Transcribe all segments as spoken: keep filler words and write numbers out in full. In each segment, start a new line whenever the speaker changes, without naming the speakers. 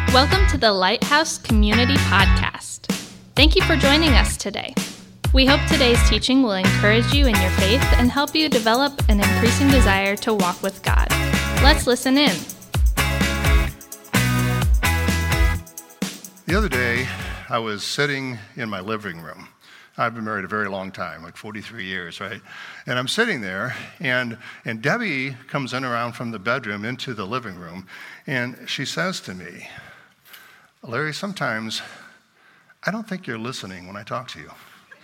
Welcome to the Lighthouse Community Podcast. Thank you for joining us today. We hope today's teaching will encourage you in your faith and help you develop an increasing desire to walk with God. Let's listen in.
The other day, I was sitting in my living room. I've been married a very long time, like forty-three years, right? And I'm sitting there, and, and Debbie comes in around from the bedroom into the living room, and she says to me, Larry, sometimes I don't think you're listening when I talk to you.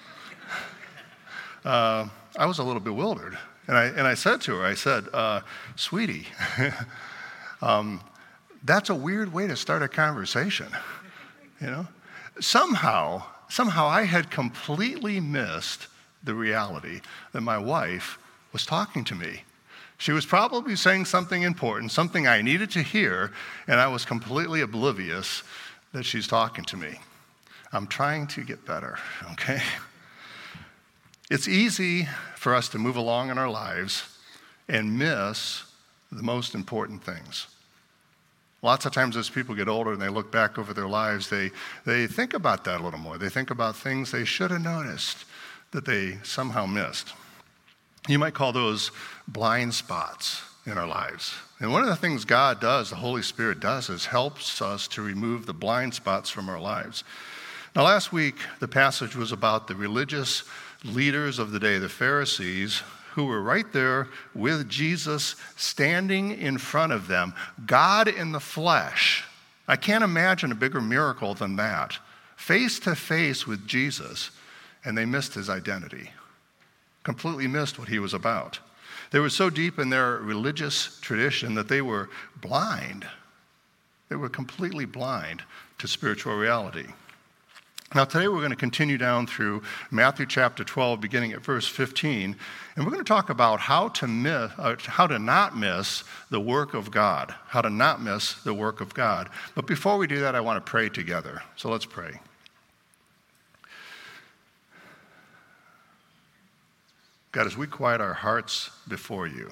uh, I was a little bewildered, and I, and I said to her, I said, uh, sweetie, um, that's a weird way to start a conversation, you know? Somehow, somehow I had completely missed the reality that my wife was talking to me. She was probably saying something important, something I needed to hear, and I was completely oblivious that she's talking to me. I'm trying to get better, okay? It's easy for us to move along in our lives and miss the most important things. Lots of times as people get older and they look back over their lives, they, they think about that a little more. They think about things they should have noticed that they somehow missed. You might call those blind spots in our lives. And one of the things God does, the Holy Spirit does, is helps us to remove the blind spots from our lives. Now, last week, the passage was about the religious leaders of the day, the Pharisees, who were right there with Jesus standing in front of them, God in the flesh. I can't imagine a bigger miracle than that. Face to face with Jesus, and they missed his identity. Completely missed what he was about. They were so deep in their religious tradition that they were blind. They were completely blind to spiritual reality. Now today we're going to continue down through Matthew chapter twelve, beginning at verse fifteen, and we're going to talk about how to miss, uh, how to not miss the work of God, how to not miss the work of God. But before we do that, I want to pray together. So let's pray. God, as we quiet our hearts before you,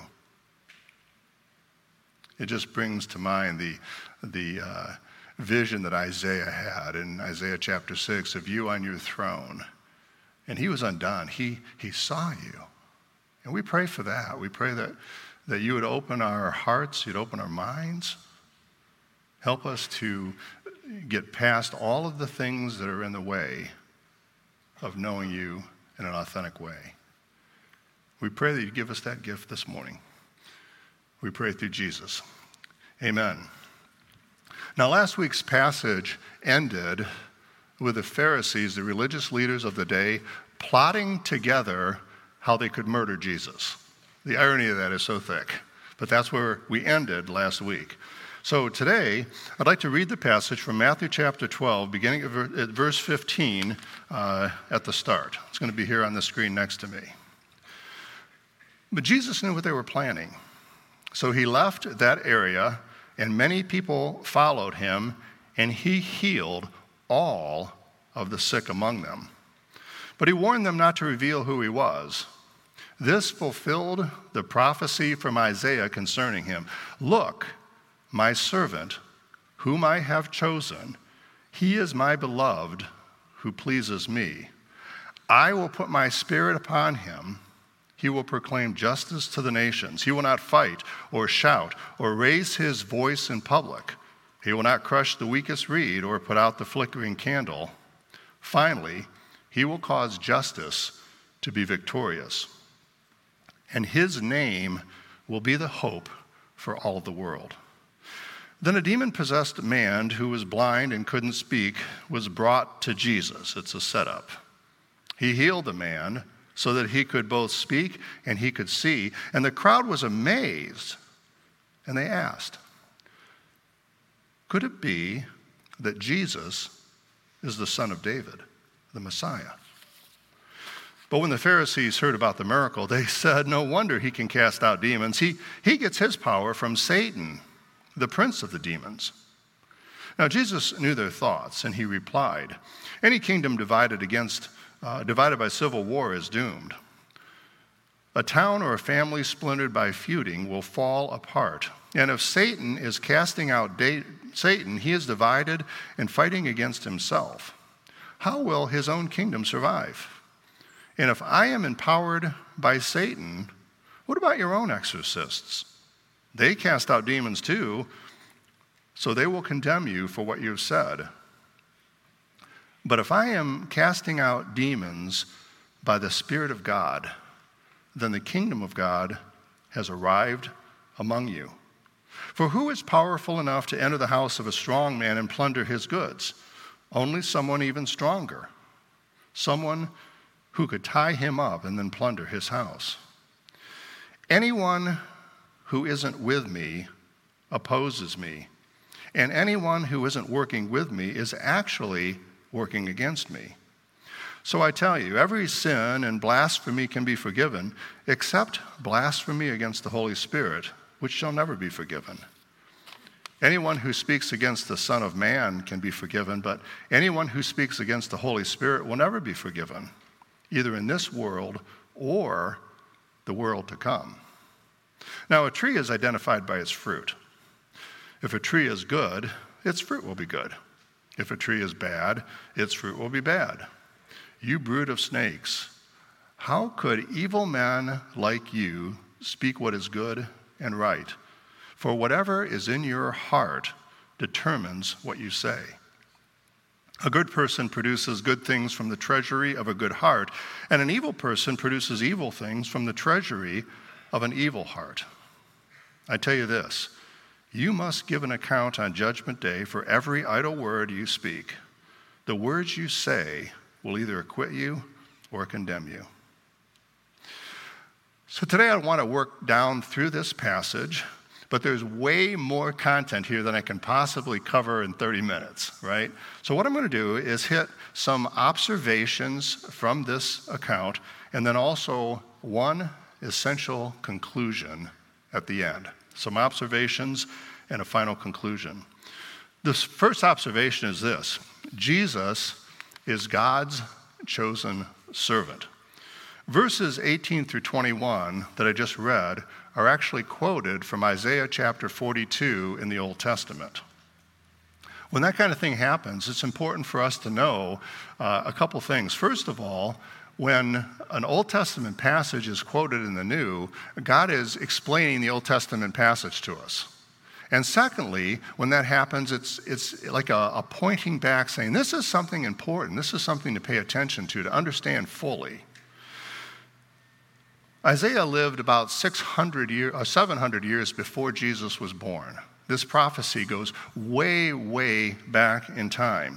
it just brings to mind the the uh, vision that Isaiah had in Isaiah chapter six of you on your throne. And he was undone. He, he saw you. And we pray for that. We pray that, that you would open our hearts, you'd open our minds, help us to get past all of the things that are in the way of knowing you in an authentic way. We pray that you give us that gift this morning. We pray through Jesus. Amen. Now, last week's passage ended with the Pharisees, the religious leaders of the day, plotting together how they could murder Jesus. The irony of that is so thick, but that's where we ended last week. So today, I'd like to read the passage from Matthew chapter twelve, beginning at verse fifteen uh, at the start. It's going to be here on the screen next to me. But Jesus knew what they were planning. So he left that area, and many people followed him, and he healed all of the sick among them. But he warned them not to reveal who he was. This fulfilled the prophecy from Isaiah concerning him. Look, my servant, whom I have chosen, he is my beloved, who pleases me. I will put my spirit upon him. He will proclaim justice to the nations. He will not fight or shout or raise his voice in public. He will not crush the weakest reed or put out the flickering candle. Finally, he will cause justice to be victorious. And his name will be the hope for all the world. Then a demon-possessed man who was blind and couldn't speak was brought to Jesus. It's a setup. He healed the man so that he could both speak and he could see. And the crowd was amazed, and they asked, could it be that Jesus is the son of David, the Messiah? But when the Pharisees heard about the miracle, they said, no wonder he can cast out demons. He, he gets his power from Satan, the prince of the demons. Now Jesus knew their thoughts, and he replied, any kingdom divided against Uh, divided by civil war is doomed. A town or a family splintered by feuding will fall apart, And if Satan is casting out da- Satan, he is divided and fighting against himself. How will his own kingdom survive? And if I am empowered by Satan, what about your own exorcists? They cast out demons too, so they will condemn you for what you've said. But if I am casting out demons by the Spirit of God, then the kingdom of God has arrived among you. For who is powerful enough to enter the house of a strong man and plunder his goods? Only someone even stronger, someone who could tie him up and then plunder his house. Anyone who isn't with me opposes me, and anyone who isn't working with me is actually working against me. So I tell you, every sin and blasphemy can be forgiven, except blasphemy against the Holy Spirit, which shall never be forgiven. Anyone who speaks against the Son of Man can be forgiven, but anyone who speaks against the Holy Spirit will never be forgiven, either in this world or the world to come. Now, a tree is identified by its fruit. If a tree is good, its fruit will be good. If a tree is bad, its fruit will be bad. You brood of snakes, how could evil men like you speak what is good and right? For whatever is in your heart determines what you say. A good person produces good things from the treasury of a good heart, and an evil person produces evil things from the treasury of an evil heart. I tell you this, you must give an account on Judgment Day for every idle word you speak. The words you say will either acquit you or condemn you. So today I want to work down through this passage, but there's way more content here than I can possibly cover in thirty minutes, right? So what I'm going to do is hit some observations from this account, and then also one essential conclusion at the end. Some observations and a final conclusion. The first observation is this: Jesus is God's chosen servant. Verses eighteen through twenty-one that I just read are actually quoted from Isaiah chapter forty-two in the Old Testament. When that kind of thing happens, it's important for us to know uh, a couple things. First of all, when an Old Testament passage is quoted in the New, God is explaining the Old Testament passage to us. And secondly, when that happens, it's it's like a, a pointing back saying, this is something important, this is something to pay attention to, to understand fully. Isaiah lived about six hundred years, or seven hundred years before Jesus was born. This prophecy goes way, way back in time.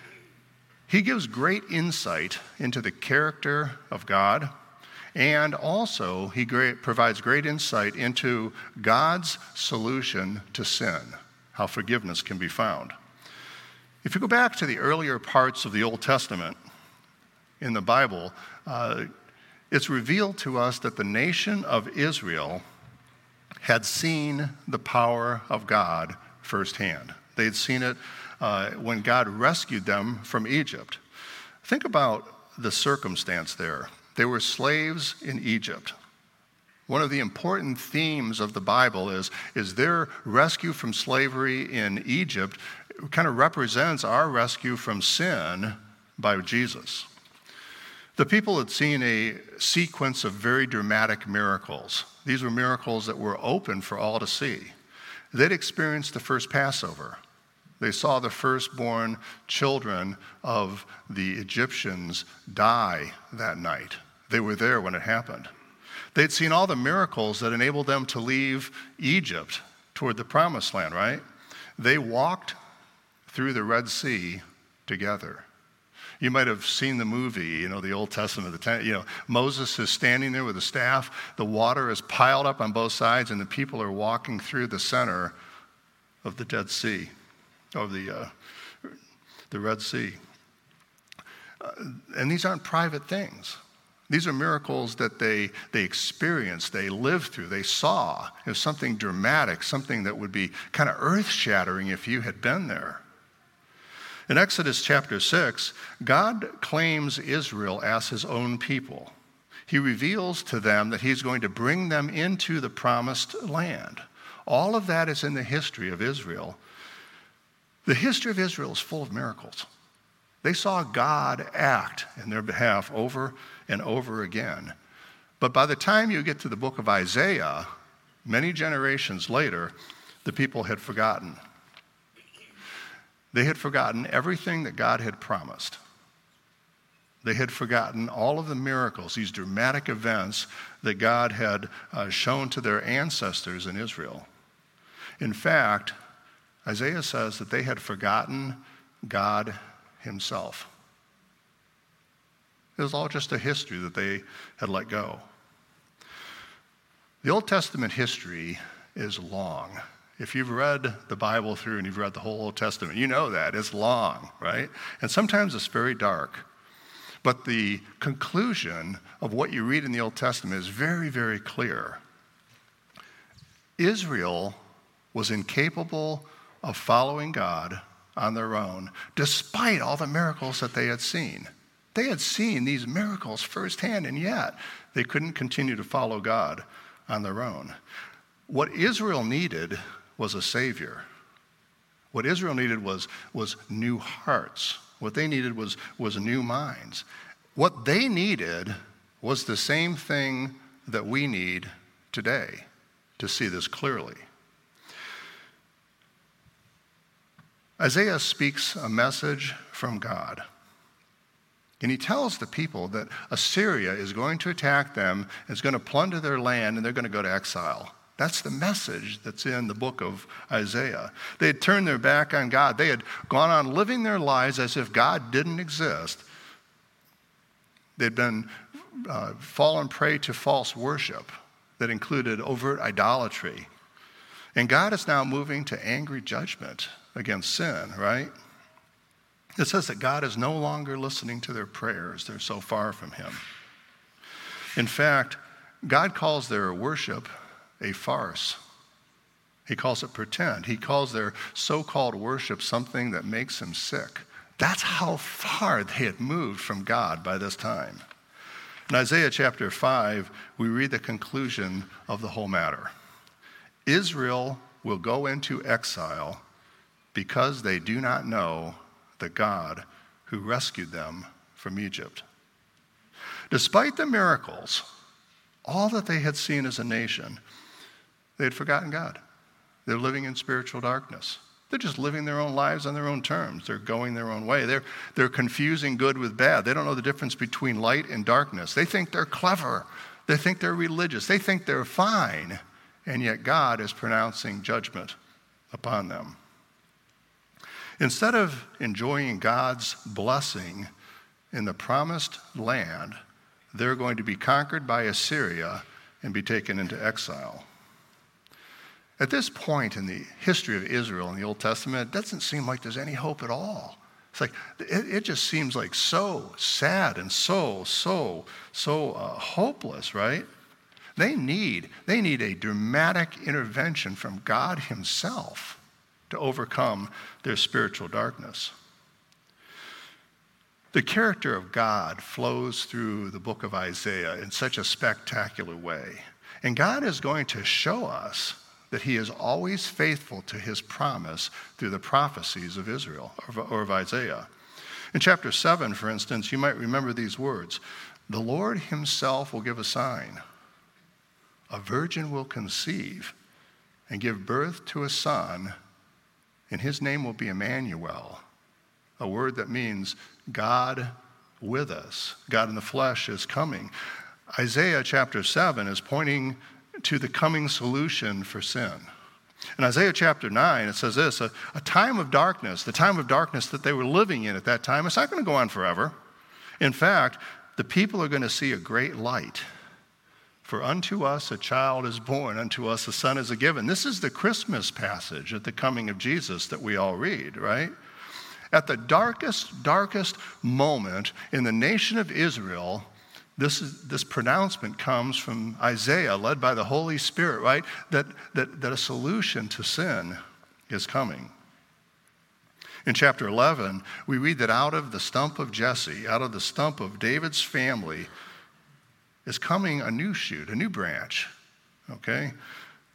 He gives great insight into the character of God, and also he great, provides great insight into God's solution to sin, how forgiveness can be found. If you go back to the earlier parts of the Old Testament in the Bible, uh, it's revealed to us that the nation of Israel had seen the power of God firsthand. They had seen it uh, when God rescued them from Egypt. Think about the circumstance there. They were slaves in Egypt. One of the important themes of the Bible is, is their rescue from slavery in Egypt kind of represents our rescue from sin by Jesus. The people had seen a sequence of very dramatic miracles. These were miracles that were open for all to see. They'd experienced the first Passover. They saw the firstborn children of the Egyptians die that night. They were there when it happened. They'd seen all the miracles that enabled them to leave Egypt toward the Promised Land, right? They walked through the Red Sea together. You might have seen the movie, you know, the Old Testament. The ten, you know, Moses is standing there with a staff. The water is piled up on both sides, and the people are walking through the center of the Dead Sea, of the uh, the Red Sea. Uh, and these aren't private things. These are miracles that they they experienced, they lived through, they saw. It was something dramatic, something that would be kind of earth-shattering if you had been there. In Exodus chapter six, God claims Israel as his own people. He reveals to them that he's going to bring them into the promised land. All of that is in the history of Israel. The history of Israel is full of miracles. They saw God act in their behalf over and over again. But by the time you get to the book of Isaiah, many generations later, the people had forgotten. They had forgotten everything that God had promised. They had forgotten all of the miracles, these dramatic events that God had uh, shown to their ancestors in Israel. In fact, Isaiah says that they had forgotten God himself. It was all just a history that they had let go. The Old Testament history is long. If you've read the Bible through and you've read the whole Old Testament, you know that. It's long, right? And sometimes it's very dark. But the conclusion of what you read in the Old Testament is very, very clear. Israel was incapable of following God on their own, despite all the miracles that they had seen. They had seen these miracles firsthand, and yet they couldn't continue to follow God on their own. What Israel needed was a Savior. What Israel needed was, was new hearts. What they needed was, was new minds. What they needed was the same thing that we need today to see this clearly. Isaiah speaks a message from God. And he tells the people that Assyria is going to attack them, is going to plunder their land, and they're going to go to exile. That's the message that's in the book of Isaiah. They had turned their back on God. They had gone on living their lives as if God didn't exist. They'd been uh, fallen prey to false worship that included overt idolatry. And God is now moving to angry judgment against sin, right? It says that God is no longer listening to their prayers. They're so far from him. In fact, God calls their worship a farce. He calls it pretend. He calls their so-called worship something that makes him sick. That's how far they had moved from God by this time. In Isaiah chapter five, we read the conclusion of the whole matter. Israel will go into exile because they do not know the God who rescued them from Egypt. Despite the miracles, all that they had seen as a nation, they had forgotten God. They're living in spiritual darkness. They're just living their own lives on their own terms. They're going their own way. They're, they're confusing good with bad. They don't know the difference between light and darkness. They think they're clever. They think they're religious. They think they're fine. And yet God is pronouncing judgment upon them. Instead of enjoying God's blessing in the promised land, they're going to be conquered by Assyria and be taken into exile. At this point in the history of Israel in the Old Testament, it doesn't seem like there's any hope at all. It's like, it, it just seems like so sad and so, so, so uh, hopeless, right? They need, they need a dramatic intervention from God himself to overcome their spiritual darkness. The character of God flows through the book of Isaiah in such a spectacular way. And God is going to show us that he is always faithful to his promise through the prophecies of Israel, or of Isaiah. In chapter seven, for instance, you might remember these words. The Lord himself will give a sign. A virgin will conceive and give birth to a son, and his name will be Emmanuel, a word that means God with us. God in the flesh is coming. Isaiah chapter seven is pointing to the coming solution for sin. In Isaiah chapter nine, it says this, a, a time of darkness, the time of darkness that they were living in at that time, it's not going to go on forever. In fact, the people are going to see a great light. For unto us a child is born, unto us a son is given. This is the Christmas passage at the coming of Jesus that we all read, right? At the darkest, darkest moment in the nation of Israel, This, is, this pronouncement comes from Isaiah, led by the Holy Spirit, right? That, that, that a solution to sin is coming. In chapter eleven, we read that out of the stump of Jesse, out of the stump of David's family, is coming a new shoot, a new branch, okay?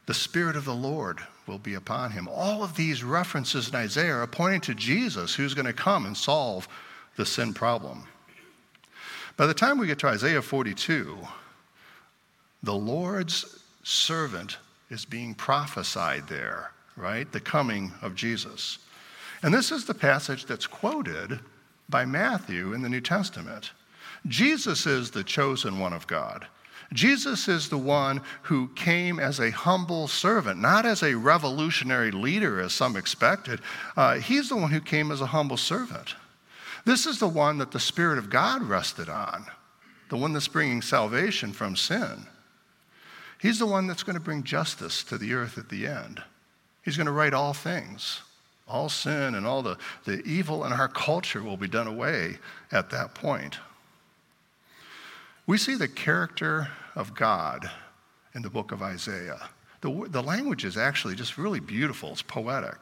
The Spirit of the Lord will be upon him. All of these references in Isaiah are pointing to Jesus, who's going to come and solve the sin problem. By the time we get to Isaiah forty-two, the Lord's servant is being prophesied there, right? The coming of Jesus. And this is the passage that's quoted by Matthew in the New Testament. Jesus is the chosen one of God. Jesus is the one who came as a humble servant, not as a revolutionary leader as some expected. Uh, he's the one who came as a humble servant. This is the one that the Spirit of God rested on, the one that's bringing salvation from sin. He's the one that's going to bring justice to the earth at the end. He's going to right all things. All sin and all the, the evil in our culture will be done away at that point. We see the character of God in the book of Isaiah. The, the language is actually just really beautiful. It's poetic.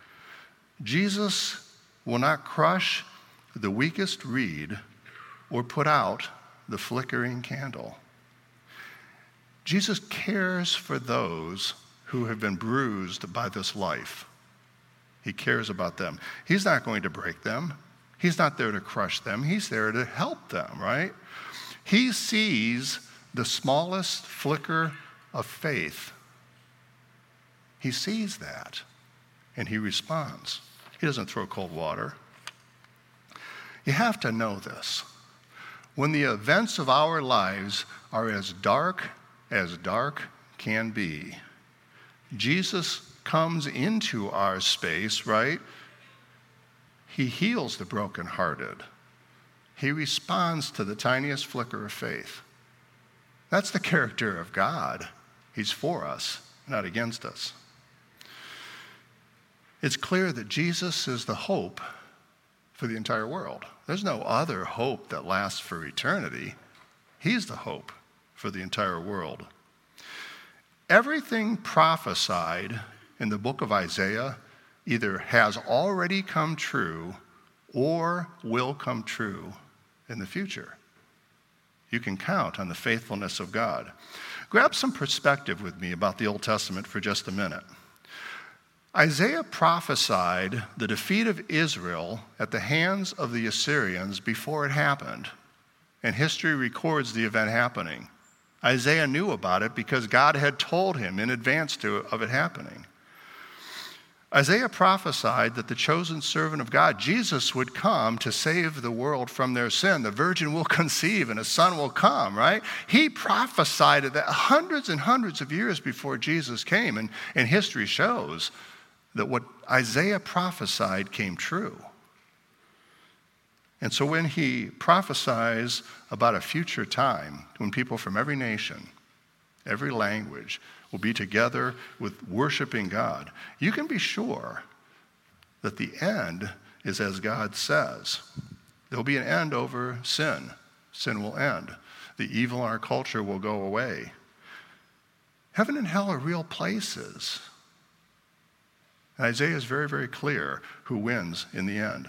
Jesus will not crush the weakest reed or put out the flickering candle. Jesus cares for those who have been bruised by this life. He cares about them. He's not going to break them. He's not there to crush them. He's there to help them, right? He sees the smallest flicker of faith. He sees that, and he responds. He doesn't throw cold water. You have to know this. When the events of our lives are as dark as dark can be, Jesus comes into our space, right? He heals the brokenhearted. He responds to the tiniest flicker of faith. That's the character of God. He's for us, not against us. It's clear that Jesus is the hope for the entire world. There's no other hope that lasts for eternity. He's the hope for the entire world. Everything prophesied in the book of Isaiah either has already come true or will come true in the future. You can count on the faithfulness of God. Grab some perspective with me about the Old Testament for just a minute. Isaiah prophesied the defeat of Israel at the hands of the Assyrians before it happened, and history records the event happening. Isaiah knew about it because God had told him in advance to, of it happening. Isaiah prophesied that the chosen servant of God, Jesus, would come to save the world from their sin. The virgin will conceive and a son will come, right? He prophesied that hundreds and hundreds of years before Jesus came, and, and history shows that what Isaiah prophesied came true. And so when he prophesies about a future time when people from every nation, every language will be together with worshiping God, you can be sure that the end is as God says. There'll be an end over sin. Sin will end. The evil in our culture will go away. Heaven and hell are real places. And Isaiah is very, very clear who wins in the end.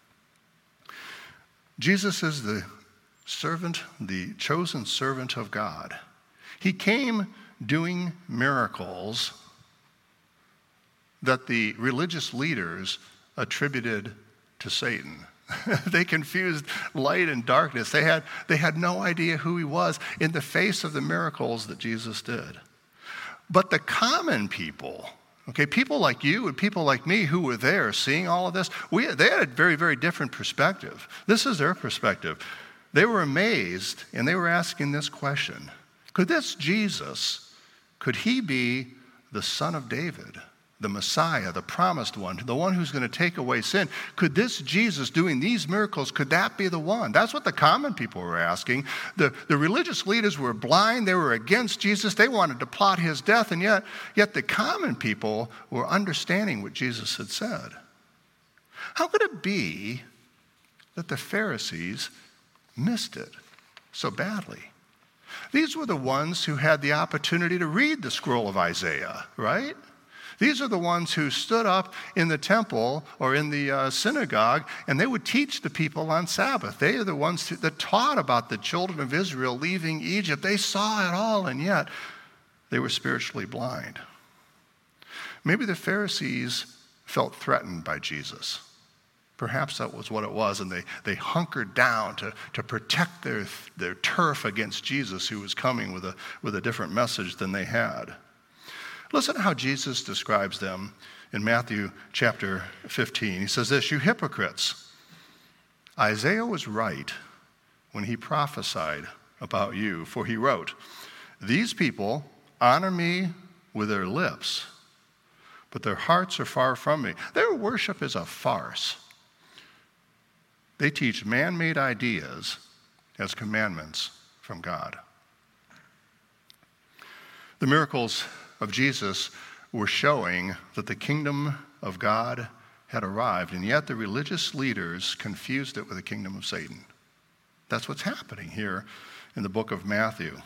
Jesus is the servant, the chosen servant of God. He came doing miracles that the religious leaders attributed to Satan. They confused light and darkness. They had, they had no idea who he was in the face of the miracles that Jesus did. But the common people, okay, people like you and people like me who were there seeing all of this, we, they had a very, very different perspective. This is their perspective. They were amazed, and they were asking this question. Could this Jesus, could he be the Son of David, the Messiah, the promised one, the one who's going to take away sin? Could this Jesus doing these miracles, could that be the one? That's what the common people were asking. The, the religious leaders were blind. They were against Jesus. They wanted to plot his death, and yet, yet the common people were understanding what Jesus had said. How could it be that the Pharisees missed it so badly? These were the ones who had the opportunity to read the scroll of Isaiah, right? These are the ones who stood up in the temple or in the uh, synagogue, and they would teach the people on Sabbath. They are the ones who, that taught about the children of Israel leaving Egypt. They saw it all, and yet they were spiritually blind. Maybe the Pharisees felt threatened by Jesus. Perhaps that was what it was, and they, they hunkered down to, to protect their, their turf against Jesus, who was coming with a, with a different message than they had. Listen to how Jesus describes them in Matthew chapter fifteen. He says this, "You hypocrites, Isaiah was right when he prophesied about you, for he wrote, 'These people honor me with their lips, but their hearts are far from me. Their worship is a farce. They teach man-made ideas as commandments from God.'" The miracles of Jesus were showing that the kingdom of God had arrived, and yet the religious leaders confused it with the kingdom of Satan. That's what's happening here in the book of Matthew.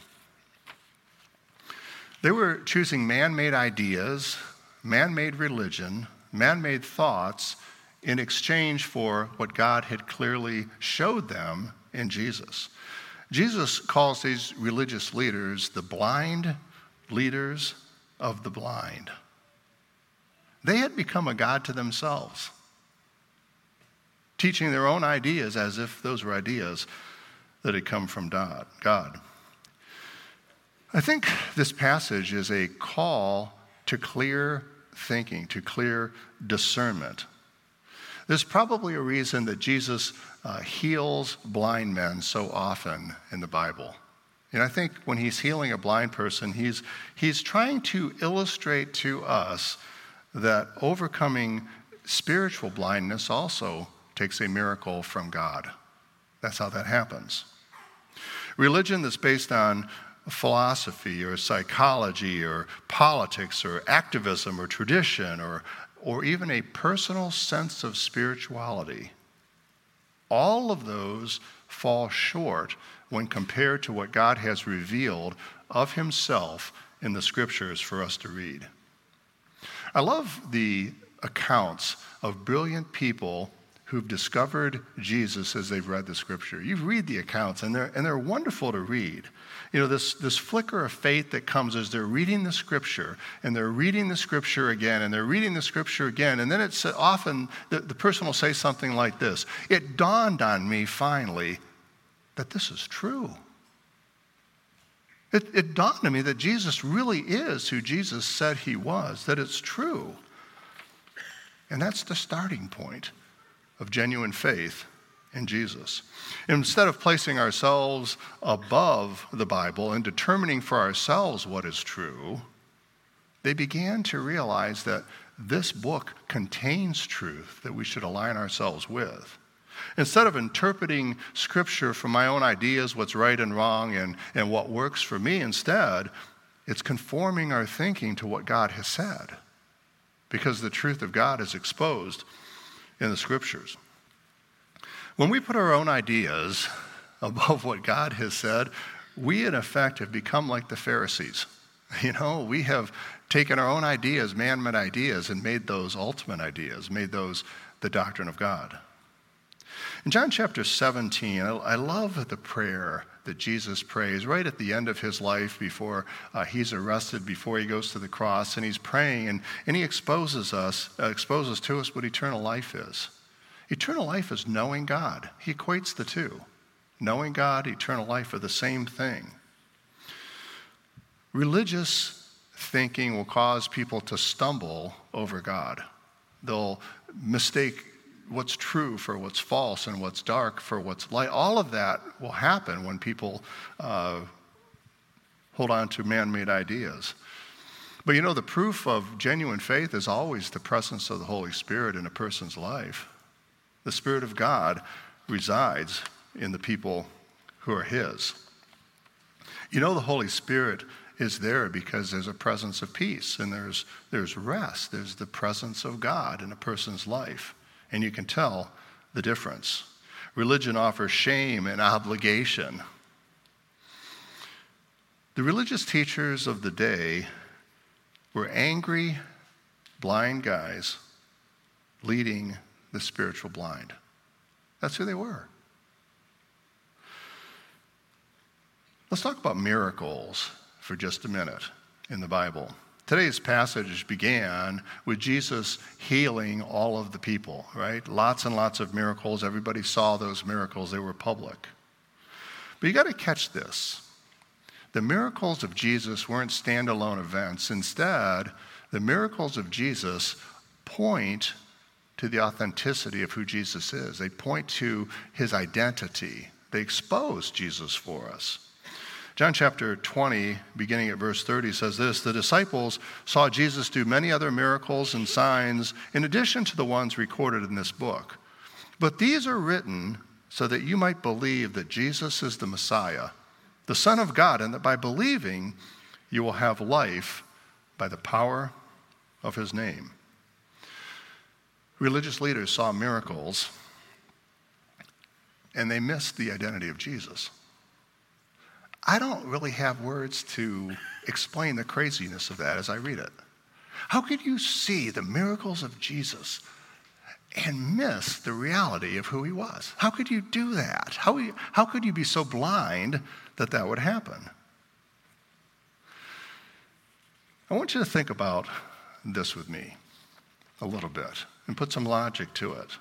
They were choosing man-made ideas, man-made religion, man-made thoughts in exchange for what God had clearly showed them in Jesus. Jesus calls these religious leaders the blind leaders of the blind. They had become a god to themselves, teaching their own ideas as if those were ideas that had come from God. I think this passage is a call to clear thinking, to clear discernment. There's probably a reason that Jesus uh, heals blind men so often in the Bible. And I think when he's healing a blind person, he's, he's trying to illustrate to us that overcoming spiritual blindness also takes a miracle from God. That's how that happens. Religion that's based on philosophy or psychology or politics or activism or tradition or or even a personal sense of spirituality, all of those fall short when compared to what God has revealed of himself in the scriptures for us to read. I love the accounts of brilliant people who've discovered Jesus as they've read the scripture. You read the accounts, and they're, and they're wonderful to read. You know, this, this flicker of faith that comes as they're reading the scripture, and they're reading the scripture again, and they're reading the scripture again, and then it's often, the, the person will say something like this, "It dawned on me finally that this is true. It, it dawned on me that Jesus really is who Jesus said he was, that it's true." And that's the starting point of genuine faith in Jesus. Instead of placing ourselves above the Bible and determining for ourselves what is true, they began to realize that this book contains truth that we should align ourselves with. Instead of interpreting Scripture from my own ideas, what's right and wrong, and, and what works for me, instead, it's conforming our thinking to what God has said, because the truth of God is exposed in the Scriptures. When we put our own ideas above what God has said, we in effect have become like the Pharisees. You know, we have taken our own ideas, man-made ideas, and made those ultimate ideas, made those the doctrine of God. In John chapter seventeen, I love the prayer that Jesus prays right at the end of his life before uh, he's arrested, before he goes to the cross, and he's praying, and, and he exposes us, uh, exposes to us what eternal life is. Eternal life is knowing God. He equates the two. Knowing God, eternal life are the same thing. Religious thinking will cause people to stumble over God. They'll mistake what's true for what's false and what's dark for what's light. All of that will happen when people uh, hold on to man-made ideas. But you know, the proof of genuine faith is always the presence of the Holy Spirit in a person's life. The Spirit of God resides in the people who are his. You know, the Holy Spirit is there because there's a presence of peace, and there's there's rest. There's the presence of God in a person's life, and you can tell the difference. Religion offers shame and obligation. The religious teachers of the day were angry, blind guys leading the spiritual blind. That's who they were. Let's talk about miracles for just a minute in the Bible. Today's passage began with Jesus healing all of the people, right? Lots and lots of miracles. Everybody saw those miracles. They were public. But you got to catch this. The miracles of Jesus weren't standalone events. Instead, the miracles of Jesus point to the authenticity of who Jesus is. They point to his identity. They expose Jesus for us. John chapter twenty, beginning at verse thirty, says this: the disciples saw Jesus do many other miracles and signs in addition to the ones recorded in this book. But these are written so that you might believe that Jesus is the Messiah, the Son of God, and that by believing you will have life by the power of his name. Religious leaders saw miracles, and they missed the identity of Jesus. I don't really have words to explain the craziness of that as I read it. How could you see the miracles of Jesus and miss the reality of who he was? How could you do that? How, how could you be so blind that that would happen? I want you to think about this with me a little bit and put some logic to it.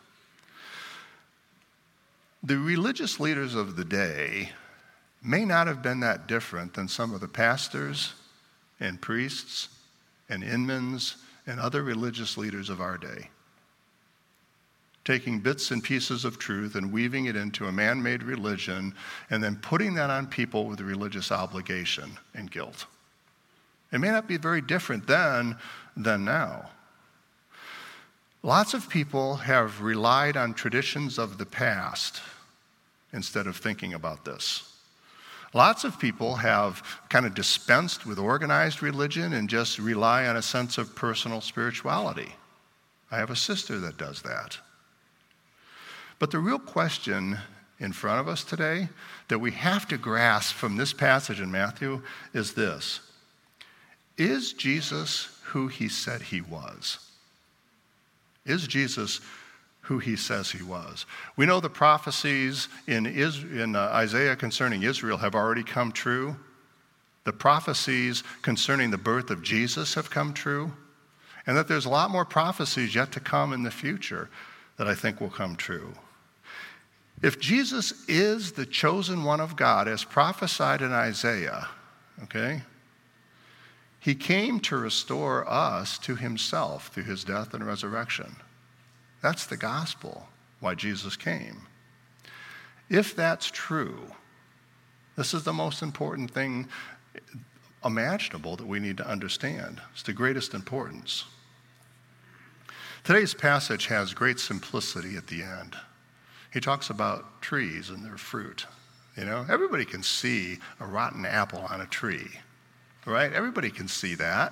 The religious leaders of the day may not have been that different than some of the pastors and priests and inmans and other religious leaders of our day, taking bits and pieces of truth and weaving it into a man-made religion and then putting that on people with religious obligation and guilt. It may not be very different then than now. Lots of people have relied on traditions of the past instead of thinking about this. Lots of people have kind of dispensed with organized religion and just rely on a sense of personal spirituality. I have a sister that does that. But the real question in front of us today that we have to grasp from this passage in Matthew is this: is Jesus who he said he was? Is Jesus who he says he was? We know the prophecies in, Is- in uh, Isaiah concerning Israel have already come true. The prophecies concerning the birth of Jesus have come true. And that there's a lot more prophecies yet to come in the future that I think will come true. If Jesus is the chosen one of God as prophesied in Isaiah, okay, he came to restore us to himself through his death and resurrection. That's the gospel, why Jesus came. If that's true, this is the most important thing imaginable that we need to understand. It's the greatest importance. Today's passage has great simplicity at the end. He talks about trees and their fruit. You know, everybody can see a rotten apple on a tree, right? Everybody can see that.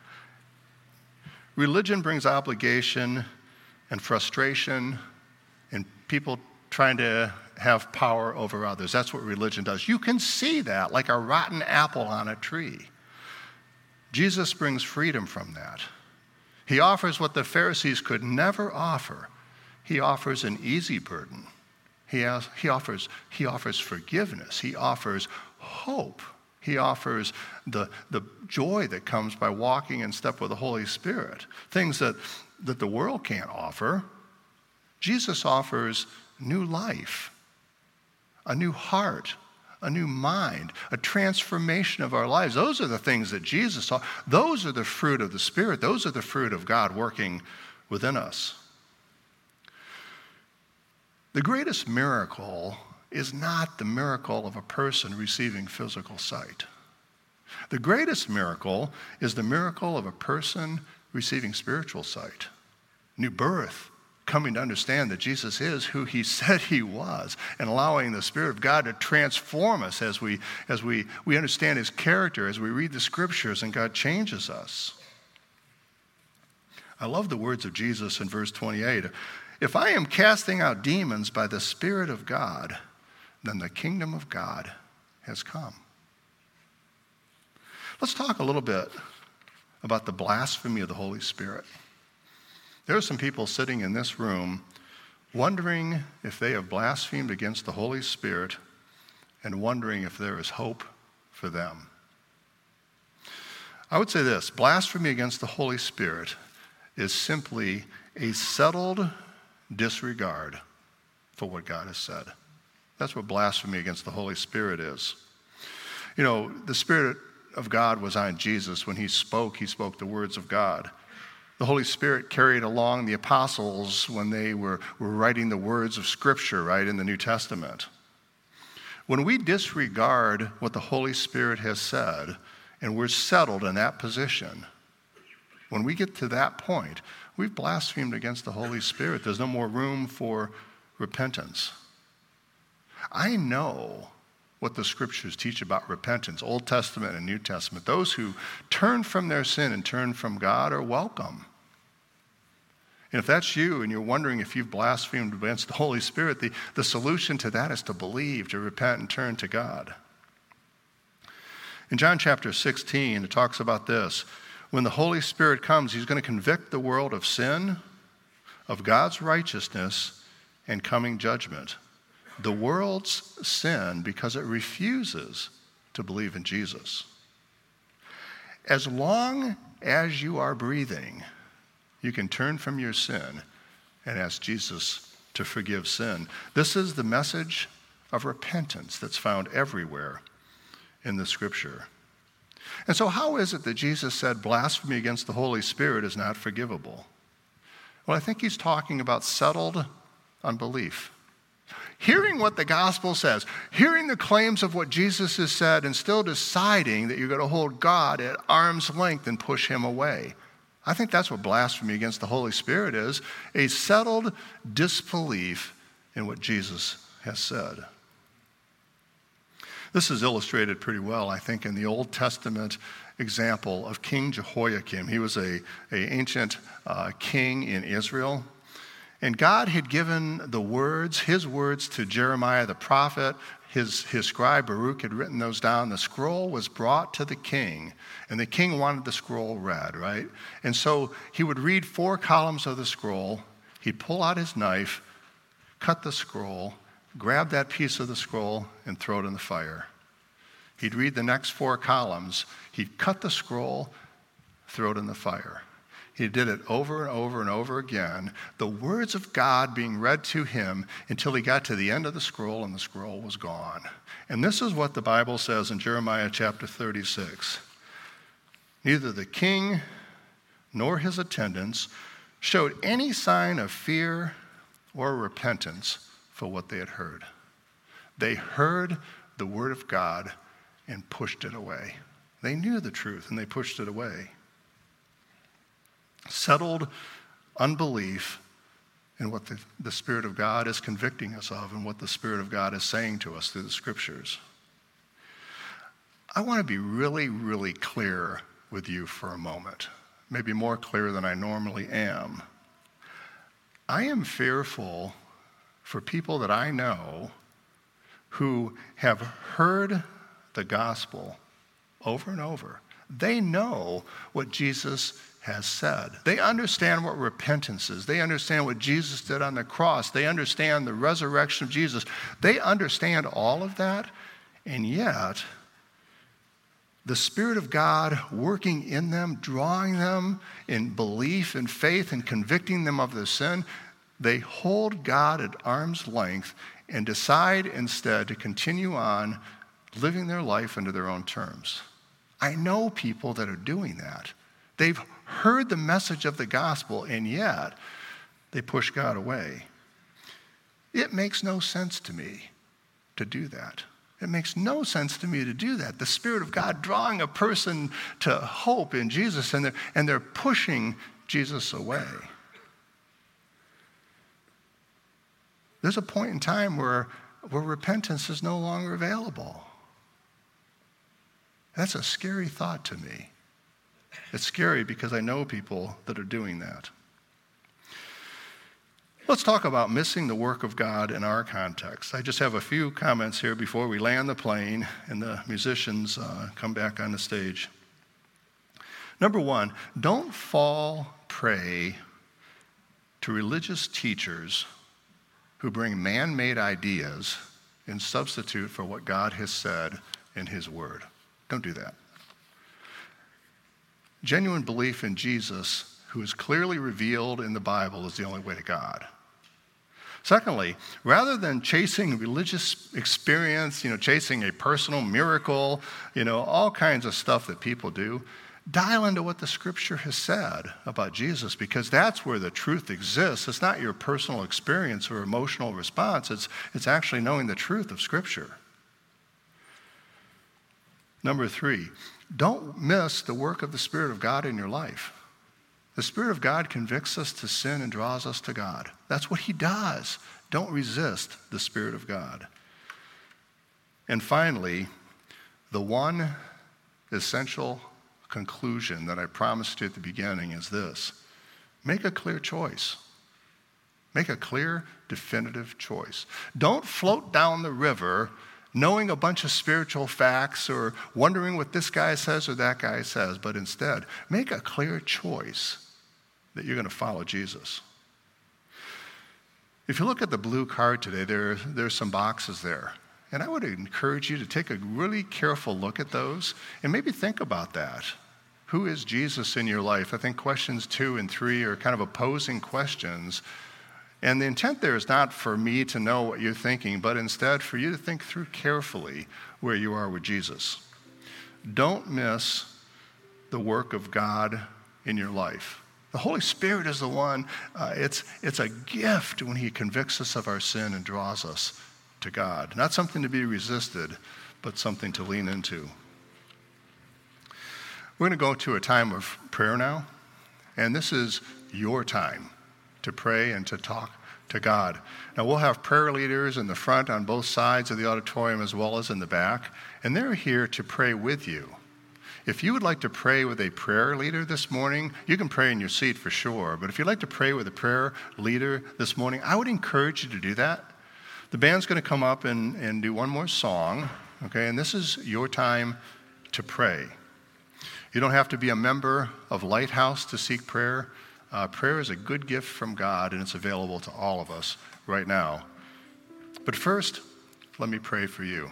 Religion brings obligation and frustration and people trying to have power over others. That's what religion does. You can see that like a rotten apple on a tree. Jesus brings freedom from that. He offers what the Pharisees could never offer. He offers an easy burden. He, has, he, offers, he offers forgiveness. He offers hope. He offers the, the joy that comes by walking in step with the Holy Spirit. Things that, that the world can't offer. Jesus offers new life, a new heart, a new mind, a transformation of our lives. Those are the things that Jesus saw. Those are the fruit of the Spirit. Those are the fruit of God working within us. The greatest miracle is not the miracle of a person receiving physical sight. The greatest miracle is the miracle of a person receiving spiritual sight, new birth, coming to understand that Jesus is who he said he was, and allowing the Spirit of God to transform us as we, as we, we understand his character, as we read the scriptures and God changes us. I love the words of Jesus in verse twenty-eight. If I am casting out demons by the Spirit of God, then the kingdom of God has come. Let's talk a little bit about the blasphemy of the Holy Spirit. There are some people sitting in this room wondering if they have blasphemed against the Holy Spirit and wondering if there is hope for them. I would say this: blasphemy against the Holy Spirit is simply a settled disregard for what God has said. That's what blasphemy against the Holy Spirit is. You know, the Spirit of God was on Jesus. When he spoke, he spoke the words of God. The Holy Spirit carried along the apostles when they were, were writing the words of Scripture, right, in the New Testament. When we disregard what the Holy Spirit has said, and we're settled in that position, when we get to that point, we've blasphemed against the Holy Spirit. There's no more room for repentance. I know what the Scriptures teach about repentance, Old Testament and New Testament. Those who turn from their sin and turn from God are welcome. And if that's you and you're wondering if you've blasphemed against the Holy Spirit, the, the solution to that is to believe, to repent and turn to God. In John chapter sixteen, it talks about this. When the Holy Spirit comes, he's going to convict the world of sin, of God's righteousness, and coming judgment. The world's sin because it refuses to believe in Jesus. As long as you are breathing, you can turn from your sin and ask Jesus to forgive sin. This is the message of repentance that's found everywhere in the Scripture. And so how is it that Jesus said blasphemy against the Holy Spirit is not forgivable? Well, I think he's talking about settled unbelief. Hearing what the gospel says, hearing the claims of what Jesus has said, and still deciding that you're going to hold God at arm's length and push him away. I think that's what blasphemy against the Holy Spirit is, a settled disbelief in what Jesus has said. This is illustrated pretty well, I think, in the Old Testament example of King Jehoiakim. He was a, a ancient uh, king in Israel. And God had given the words, his words to Jeremiah the prophet. His, his scribe Baruch had written those down. The scroll was brought to the king, and the king wanted the scroll read, right? And so he would read four columns of the scroll. He'd pull out his knife, cut the scroll, grab that piece of the scroll, and throw it in the fire. He'd read the next four columns. He'd cut the scroll, throw it in the fire. He did it over and over and over again, the words of God being read to him until he got to the end of the scroll and the scroll was gone. And this is what the Bible says in Jeremiah chapter thirty-six. Neither the king nor his attendants showed any sign of fear or repentance for what they had heard. They heard the word of God and pushed it away. They knew the truth and they pushed it away. Settled unbelief in what the, the Spirit of God is convicting us of and what the Spirit of God is saying to us through the Scriptures. I want to be really, really clear with you for a moment, maybe more clear than I normally am. I am fearful for people that I know who have heard the gospel over and over. They know what Jesus has said. They understand what repentance is. They understand what Jesus did on the cross. They understand the resurrection of Jesus. They understand all of that, and yet the Spirit of God working in them, drawing them in belief and faith and convicting them of their sin, they hold God at arm's length and decide instead to continue on living their life under their own terms. I know people that are doing that. They've heard the message of the gospel, and yet they push God away. It makes no sense to me to do that. It makes no sense to me to do that. The Spirit of God drawing a person to hope in Jesus, and they're, and they're pushing Jesus away. There's a point in time where, where repentance is no longer available. That's a scary thought to me. It's scary because I know people that are doing that. Let's talk about missing the work of God in our context. I just have a few comments here before we land the plane and the musicians uh, come back on the stage. Number one, don't fall prey to religious teachers who bring man-made ideas and substitute for what God has said in his word. Don't do that. Genuine belief in Jesus, who is clearly revealed in the Bible, is the only way to God. Secondly, rather than chasing religious experience, you know, chasing a personal miracle, you know, all kinds of stuff that people do, dial into what the Scripture has said about Jesus, because that's where the truth exists. It's not your personal experience or emotional response. It's, it's actually knowing the truth of Scripture. Number three, don't miss the work of the Spirit of God in your life. The Spirit of God convicts us to sin and draws us to God. That's what he does. Don't resist the Spirit of God. And finally, the one essential conclusion that I promised you at the beginning is this: make a clear choice. Make a clear, definitive choice. Don't float down the river knowing a bunch of spiritual facts or wondering what this guy says or that guy says, but instead, make a clear choice that you're going to follow Jesus. If you look at the blue card today, there, there's some boxes there. And I would encourage you to take a really careful look at those and maybe think about that. Who is Jesus in your life? I think questions two and three are kind of opposing questions. And the intent there is not for me to know what you're thinking, but instead for you to think through carefully where you are with Jesus. Don't miss the work of God in your life. The Holy Spirit is the one, uh, it's, it's a gift when he convicts us of our sin and draws us to God. Not something to be resisted, but something to lean into. We're going to go to a time of prayer now, and this is your time to pray and to talk to God. Now, we'll have prayer leaders in the front on both sides of the auditorium as well as in the back, and they're here to pray with you. If you would like to pray with a prayer leader this morning, you can pray in your seat for sure, but if you'd like to pray with a prayer leader this morning, I would encourage you to do that. The band's going to come up and, and do one more song, okay, and this is your time to pray. You don't have to be a member of Lighthouse to seek prayer. Uh, prayer is a good gift from God, and it's available to all of us right now. But first, let me pray for you.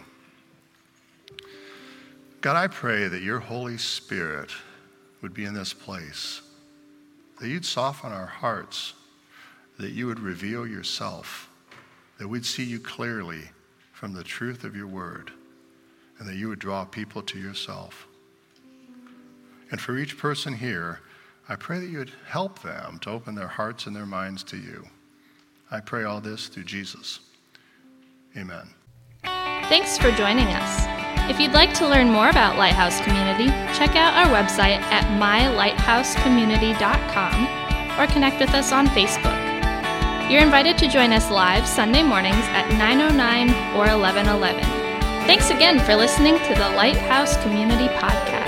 God, I pray that your Holy Spirit would be in this place, that you'd soften our hearts, that you would reveal yourself, that we'd see you clearly from the truth of your word, and that you would draw people to yourself. And for each person here, I pray that you would help them to open their hearts and their minds to you. I pray all this through Jesus. Amen.
Thanks for joining us. If you'd like to learn more about Lighthouse Community, check out our website at my lighthouse community dot com or connect with us on Facebook. You're invited to join us live Sunday mornings at nine oh nine or eleven eleven. Thanks again for listening to the Lighthouse Community Podcast.